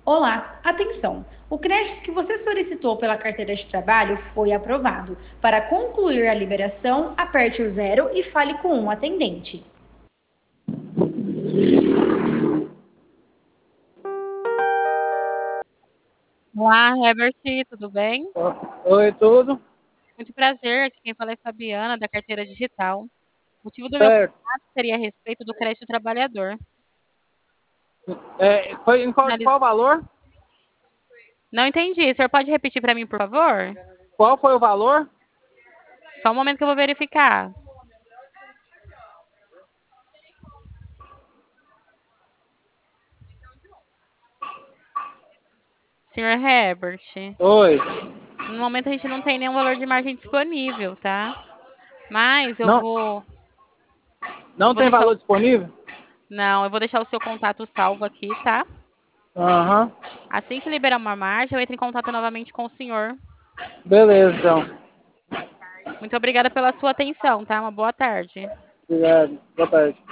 Olá, atenção! O crédito que você solicitou pela carteira de trabalho foi aprovado. Para concluir a liberação, aperte o zero e fale com um atendente. Olá, Herbert, tudo bem? Oi, tudo? Muito prazer, aqui quem fala é Fabiana, da carteira digital. O motivo do meu Certo. contato seria a respeito do crédito trabalhador. Foi de Finaliz- qual valor? Não entendi, o senhor pode repetir para mim, por favor? Qual foi o valor? Só um momento que eu vou verificar. Senhor Herbert, Oi. no momento a gente não tem nenhum valor de margem disponível, tá? Mas eu Não, vou, eu não vou tem deixar valor disponível? não, eu vou deixar o seu contato salvo aqui, tá? Aham. Assim que liberar uma margem, eu entro em contato novamente com o senhor. Beleza, então. Muito obrigada pela sua atenção, tá? Uma boa tarde. Obrigado. Boa tarde.